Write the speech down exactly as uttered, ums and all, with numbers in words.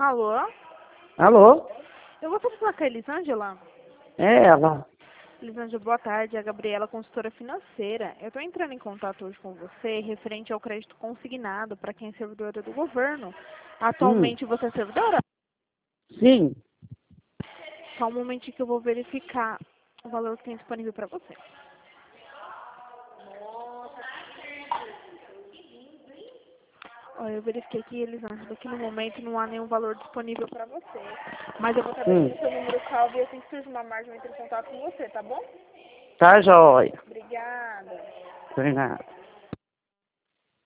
Alô? Alô? Eu gostaria de falar com a Elisângela. É ela. Elisângela, boa tarde. É a Gabriela, consultora financeira. Eu estou entrando em contato hoje com você referente ao crédito consignado para quem é servidora do governo. Hum, Atualmente você é servidora? sim. Só um momentinho que eu vou verificar o valor que tem disponível para você. Ó, eu verifiquei aqui, Elisângela, que no momento não há nenhum valor disponível para você. Mas eu vou saber Hum, se o seu número calvo e assim que surge uma margem eu entro em contato com você, tá bom? tá jóia. Obrigada. Obrigado.